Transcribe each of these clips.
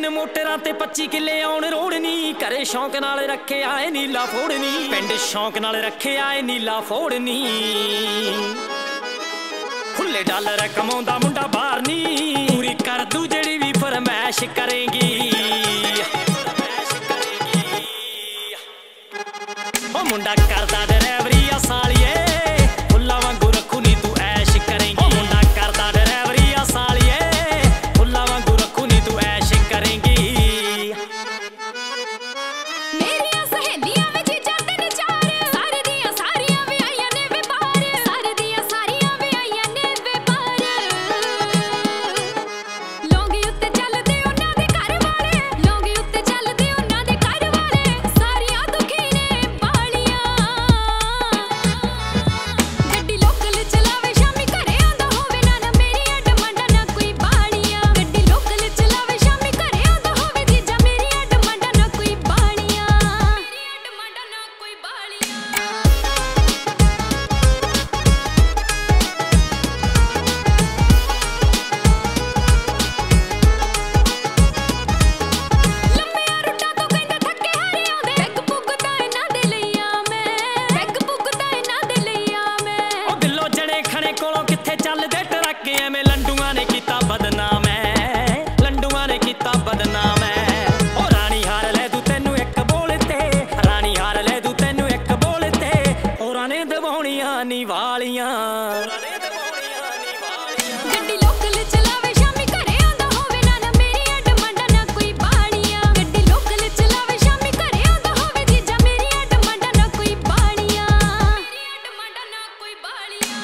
ਤਿੰਨ ਮੋਟਰਾਂ ਤੇ 25 ਕਿੱਲੇ ਆਉਣ ਰੋੜਨੀ। ਘਰੇ ਸ਼ੌਂਕ ਨਾਲ ਰੱਖੇ ਆਏ ਨੀਲਾ ਫੋੜਨੀ। ਪਿੰਡ ਸ਼ੌਂਕ ਨਾਲ ਰੱਖੇ ਆਏ ਨੀਲਾ ਫੋੜਨੀ। ਖੁੱਲੇ ਡਾਲਰ ਕਮਾਉਂਦਾ ਮੁੰਡਾ ਬਾਹਰ ਨੀ। ਪੂਰੀ ਕਰ ਦੂ ਜਿਹੜੀ ਵੀ ਫਰਮੈਸ਼ ਕਰੇਗੀ। ਉਹ ਮੁੰਡਾ ਕਰਦਾ ਡਰਾਈਵਰੀ ਆ ਸਾਲੀਏ। ਫੁੱਲਾਂ ਵਾਂਗੂ ਰੱਖੂ ਨੀ ਤੂੰ ਐਸ਼ ਕਰੇਂਗੀ। ਉਹ ਮੁੰਡਾ ਕਰਦਾ ਡਰਾਈਵਰੀ ਆ ਸਾਲੀਏ। ਫੁੱਲਾਂ ਵਾਂਗੂ ਰੱਖੂ ਨੀ ਤੂੰ ਐਸ਼ ਕਰੇਂਗੀ। ਮੇਰੀਆਂ ਸਹੇਲੀਆਂ ਵਿੱਚ ਜਾਂਦੇ ਨੇ ਚਾਰ। ਸਾਰੇ ਦੀਆਂ ਸਾਰੀਆਂ ਵੀ ਆਈਆਂ ਨੇ ਵੇ ਬਾਹਰ। ਸਾਰੇ ਦੀਆਂ ਸਾਰੀਆਂ ਵੀ ਆਈਆਂ ਨੇ ਵੇ ਬਾਹਰ। ਲੌਂਗੀ ਉੱਤੇ ਚੱਲਦੇ ਉਹਨਾਂ ਦੇ ਘਰ ਵਾਲੇ। ਲੌਂਗੀ ਉੱਤੇ ਚੱਲਦੇ ਉਹਨਾਂ ਦੇ ਘਰ ਵਾਲੇ। ਸਾਰੀਆਂ ਦੁਖੀ ਨੇ ਬਾਲੀਆਂ। ਗੱਡੀ ਲੋਕਲ ਚਲਾਵੇ ਸ਼ਾਮੀ ਘਰੇ ਆਉਂਦਾ ਹੋਵੇ ਨਾ। ਨਾ ਮੇਰੀਆਂ ਡਿਮਾਂਡਾਂ ਨਾ ਕੋਈ ਬਾਲੀਆਂ। ਗੱਡੀ ਲੋਕਲ ਚਲਾਵੇ ਸ਼ਾਮੀ ਘਰੇ ਆਉਂਦਾ ਹੋਵੇ ਜੀਜਾ। ਮੇਰੀਆਂ ਡਿਮਾਂਡਾਂ ਨਾ ਕੋਈ ਬਾਲੀਆਂ। ਮੇਰੀਆਂ ਡਿਮਾਂਡਾਂ ਨਾ ਕੋਈ ਬਾਲੀਆਂ। ਲੰਮੀਆਂ ਰੁੱਟਾਂ ਤੋਂ ਕਹਿੰਦੇ ਥੱਕੇ ਹਾਰੇ ਆਉਂਦੇ। ਪੈਗ ਪੁੱਗਦਾ ਇਹਨਾਂ ਦੇ ਲਈ ਆ ਮੈਂ। ਪੈਗ ਪੁੱਗਦਾ ਇਹਨਾਂ ਦੇ ਲਈ ਆ ਮੈਂ। ਉਹ ਦਿਲੋਂ ਜਣੇ ਖਣੇ ਕੋਲੋਂ ਕਿੱਥੇ ਚੱਲਦੇ ਟਰੱਕ। ਐਵੇਂ ਲੰਡੂਆਂ ਨੇ ਕੀਤਾ ਬਦਨਾਮ ਐ। ਲੰਡੂਆਂ ਨੇ ਕੀਤਾ ਬਦਨਾਮ ਐ। ਉਹ ਰਾਣੀ ਹਾਰ ਲੈ ਦੂ ਤੈਨੂੰ ਇੱਕ ਬੋਲ ਤੇ। ਰਾਣੀ ਹਾਰ ਲੈ ਦੂ ਤੈਨੂੰ ਇੱਕ ਬੋਲ ਤੇ। ਹੋਰਾਂ ਨੇ ਦਬਾਉਣੀਆਂ ਨੀ ਵਾਲੀਆਂ। ਗੱਡੀ ਲੋਕਲ ਚਲਾਵੇ ਸ਼ਾਮੀ ਘਰੇ ਆਉਂਦਾ ਹੋਵੇ ਨਾ। ਨਾ ਮੇਰੀਆਂ ਡਿਮਾਂਡਾਂ ਨਾ ਕੋਈ ਬਾਲੀਆਂ। ਗੱਡੀ ਲੋਕਲ ਚਲਾਵੇ ਸ਼ਾਮੀ ਘਰੇ ਆਉਂਦਾ ਹੋਵੇ ਜੀਜਾ। ਮੇਰੀਆਂ ਡਿਮਾਂਡਾਂ ਨਾ ਕੋਈ ਬਾਲੀਆਂ। ਮੇਰੀਆਂ ਡਿਮਾਂਡਾਂ ਨਾ ਕੋਈ ਬਾਲੀਆਂ।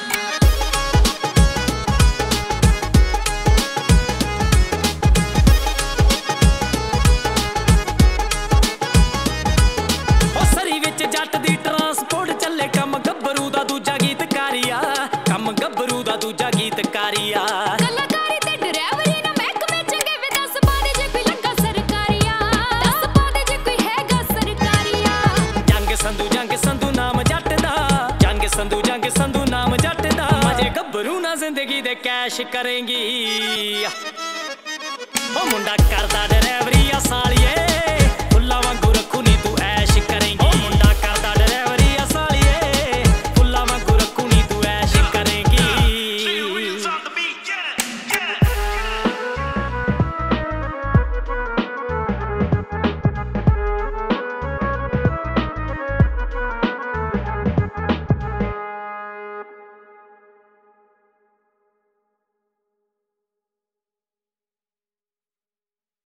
ਉਹ ਸਰੀ ਵਿੱਚ ਜੱਟ ਦੀ ਟਰਾਂਸਪੋਰਟ ਚੱਲੇ। ਕੰਮ ਗੱਭਰੂ ਦਾ ਦੂਜਾ ਗੀਤਕਾਰੀਆ। ਕੰਮ ਗੱਭਰੂ ਦਾ ਦੂਜਾ ਗੀਤਕਾਰੀਆ। ਕਲਾਕਾਰੀ ਤੇ ਡਰਾਈਵਰੀ ਨੂੰ ਮਹਿਕਮੇ ਚੰਗੇ ਵੇ। ਦੱਸ ਪਾ ਦੇ ਜੇ ਕੋਈ ਲੱਗਾ ਸਰਕਾਰੀਆ। ਦੱਸ ਪਾ ਦੇ ਜੇ ਕੋਈ ਹੈਗਾ ਸਰਕਾਰੀਆ। ਜੰਗ ਸੰਧੂ ਨਾਮ ਜੱਟ ਦਾ। ਜੰਗ ਸੰਧੂ ਨਾਮ ਜੱਟ ਦਾ। ਮਜੇ ਗੱਭਰੂ ਨਾ ਜ਼ਿੰਦਗੀ ਦੇ ਕੈਸ਼ ਕਰੇਂਗੀ। ਉਹ ਮੁੰਡਾ ਕਰਦਾ ਡਰਾਈਵਰੀ ਆ ਸਾਲੀਏ।